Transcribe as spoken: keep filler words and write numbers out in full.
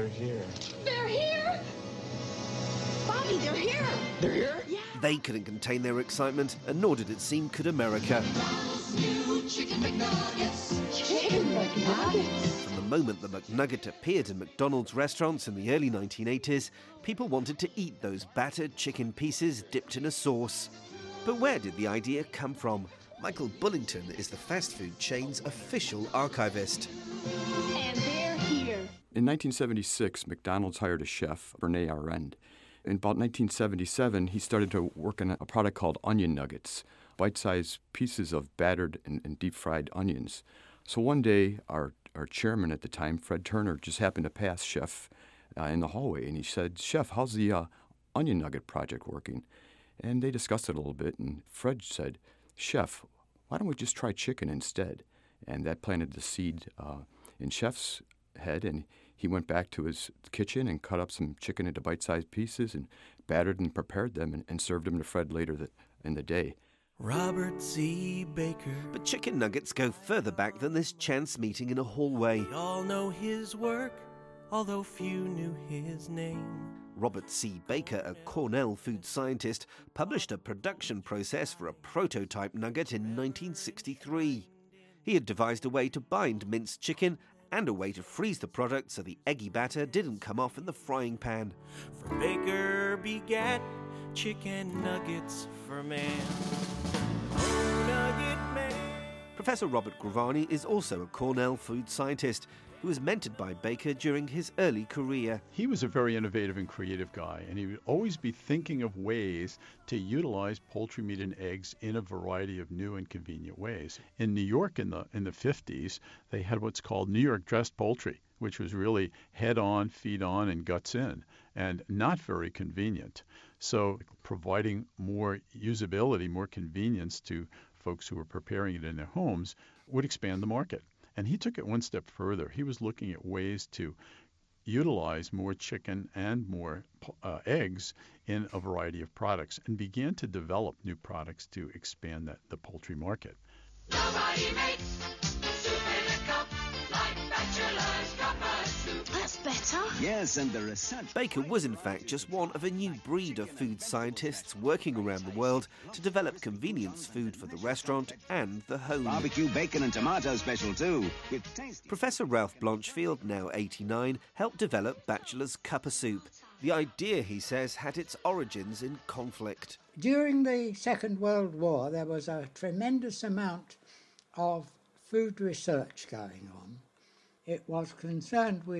they're here. They're here! Bobby, they're here! They're here? Yeah. They couldn't contain their excitement, and nor did it seem could America. New Chicken McNuggets. Chicken McNuggets. From the moment the McNugget appeared in McDonald's restaurants in the early nineteen eighties, people wanted to eat those battered chicken pieces dipped in a sauce. But where did the idea come from? Michael Bullington is the fast food chain's official archivist. And they're here. In nineteen seventy-six, McDonald's hired a chef, Rene Arend. In about nineteen seventy-seven, he started to work on a product called onion nuggets, bite-sized pieces of battered and, and deep-fried onions. So one day, our, our chairman at the time, Fred Turner, just happened to pass Chef uh, in the hallway, and he said, "Chef, how's the uh, onion nugget project working?" And they discussed it a little bit, and Fred said, "Chef, why don't we just try chicken instead?" And that planted the seed uh, in Chef's head, and he went back to his kitchen and cut up some chicken into bite-sized pieces and battered and prepared them and, and served them to Fred later the, in the day. Robert C. Baker. But chicken nuggets go further back than this chance meeting in a hallway. We all know his work, although few knew his name. Robert C. Baker, a Cornell food scientist, published a production process for a prototype nugget in nineteen sixty-three. He had devised a way to bind minced chicken and a way to freeze the product so the eggy batter didn't come off in the frying pan. For Baker begat chicken nuggets for man. Oh, nugget man. Professor Robert Gravani is also a Cornell food scientist who was mentored by Baker during his early career. He was a very innovative and creative guy, and he would always be thinking of ways to utilize poultry meat and eggs in a variety of new and convenient ways. In New York in the in the fifties, they had what's called New York dressed poultry, which was really head on, feet on, and guts in, and not very convenient. So providing more usability, more convenience to folks who were preparing it in their homes would expand the market. And he took it one step further. He was looking at ways to utilize more chicken and more uh, eggs in a variety of products and began to develop new products to expand that, the poultry market. Nobody makes soup in a cup like Bachelor's Cuppa Soup. That's better. Yes, and the research... Baker was in fact just one of a new breed of food scientists working around the world to develop convenience food for the restaurant and the home. Barbecue, bacon and tomato special too. With tasty... Professor Ralph Blanchfield, now eighty-nine, helped develop Bachelor's Cuppa Soup. The idea, he says, had its origins in conflict. During the Second World War, there was a tremendous amount of food research going on. It was concerned with